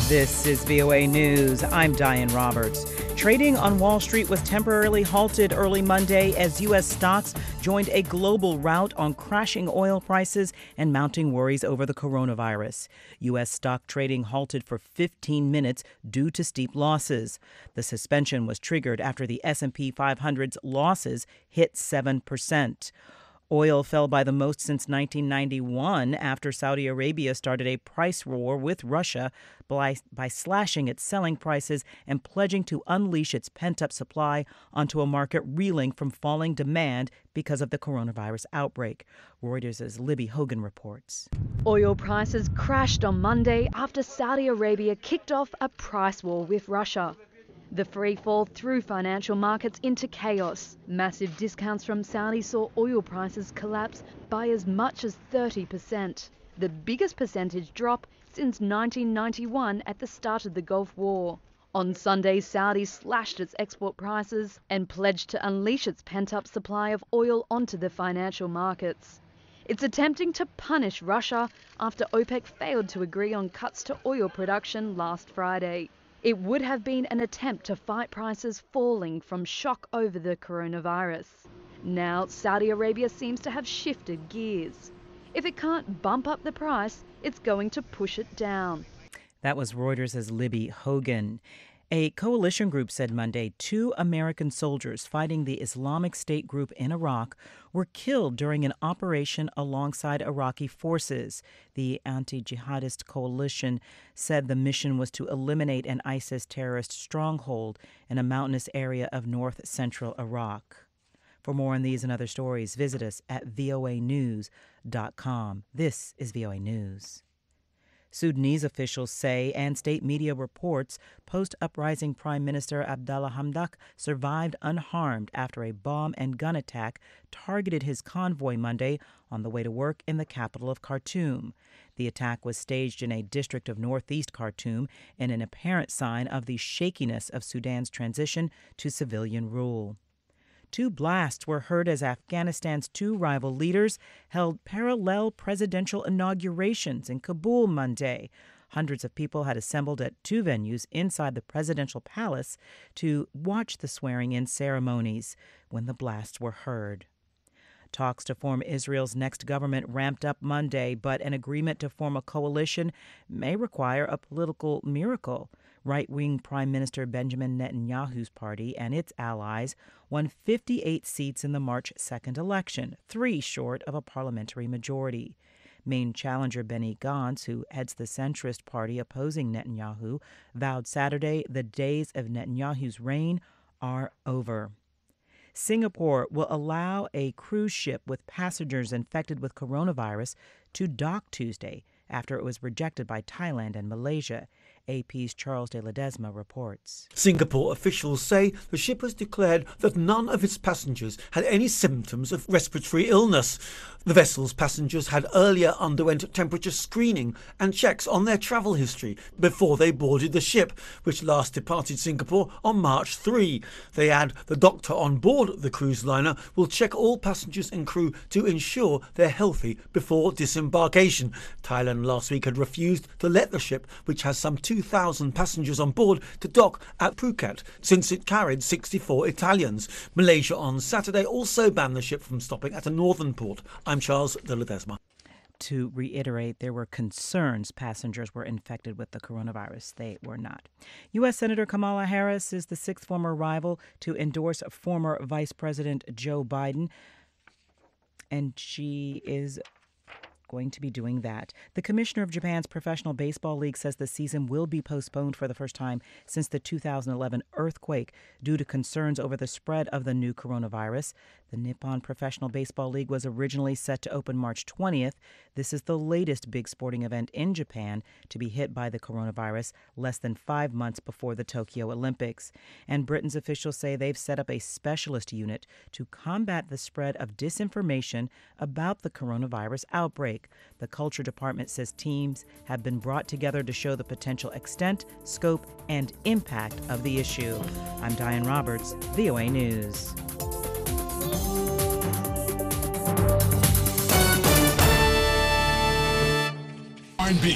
This is VOA News. I'm Diane Roberts. Trading on Wall Street was temporarily halted early Monday as U.S. stocks joined a global rout on crashing oil prices and mounting worries over the coronavirus. U.S. stock trading halted for 15 minutes due to steep losses. The suspension was triggered after the S&P 500's losses hit 7%. Oil fell by the most since 1991 after Saudi Arabia started a price war with Russia by slashing its selling prices and pledging to unleash its pent-up supply onto a market reeling from falling demand because of the coronavirus outbreak. Reuters' Libby Hogan reports. Oil prices crashed on Monday after Saudi Arabia kicked off a price war with Russia. The free fall threw financial markets into chaos. Massive discounts from Saudi saw oil prices collapse by as much as 30%, the biggest percentage drop since 1991 at the start of the Gulf War. On Sunday, Saudi slashed its export prices and pledged to unleash its pent-up supply of oil onto the financial markets. It's attempting to punish Russia after OPEC failed to agree on cuts to oil production last Friday. It would have been an attempt to fight prices falling from shock over the coronavirus. Now, Saudi Arabia seems to have shifted gears. If it can't bump up the price, it's going to push it down. That was Reuters' Libby Hogan. A coalition group said Monday 2 American soldiers fighting the Islamic State group in Iraq were killed during an operation alongside Iraqi forces. The anti-jihadist coalition said the mission was to eliminate an ISIS terrorist stronghold in a mountainous area of north-central Iraq. For more on these and other stories, visit us at voanews.com. This is VOA News. Sudanese officials say, and state media reports, post-uprising Prime Minister Abdallah Hamdok survived unharmed after a bomb and gun attack targeted his convoy Monday on the way to work in the capital of Khartoum. The attack was staged in a district of northeast Khartoum in an apparent sign of the shakiness of Sudan's transition to civilian rule. 2 blasts were heard as Afghanistan's 2 rival leaders held parallel presidential inaugurations in Kabul Monday. Hundreds of people had assembled at 2 venues inside the presidential palace to watch the swearing-in ceremonies when the blasts were heard. Talks to form Israel's next government ramped up Monday, but an agreement to form a coalition may require a political miracle. Right-wing Prime Minister Benjamin Netanyahu's party and its allies won 58 seats in the March 2nd election, 3 short of a parliamentary majority. Main challenger Benny Gantz, who heads the centrist party opposing Netanyahu, vowed Saturday the days of Netanyahu's reign are over. Singapore will allow a cruise ship with passengers infected with coronavirus to dock Tuesday after it was rejected by Thailand and Malaysia. AP's Charles de Ledesma reports. Singapore officials say the ship has declared that none of its passengers had any symptoms of respiratory illness. The vessel's passengers had earlier underwent temperature screening and checks on their travel history before they boarded the ship, which last departed Singapore on March 3. They add the doctor on board the cruise liner will check all passengers and crew to ensure they're healthy before disembarkation. Thailand last week had refused to let the ship, which has some 2,000 passengers on board, to dock at Phuket since it carried 64 Italians. Malaysia on Saturday also banned the ship from stopping at a northern port. I'm Charles de Ledesma. To reiterate, there were concerns passengers were infected with the coronavirus. They were not. U.S. Senator Kamala Harris is the 6th former rival to endorse former Vice President Joe Biden, and she is going to be doing that. The commissioner of Japan's Professional Baseball League says the season will be postponed for the first time since the 2011 earthquake due to concerns over the spread of the new coronavirus. The Nippon Professional Baseball League was originally set to open March 20th. This is the latest big sporting event in Japan to be hit by the coronavirus less than 5 months before the Tokyo Olympics. And Britain's officials say they've set up a specialist unit to combat the spread of disinformation about the coronavirus outbreak. The Culture Department says teams have been brought together to show the potential extent, scope, and impact of the issue. I'm Diane Roberts, VOA News. R&B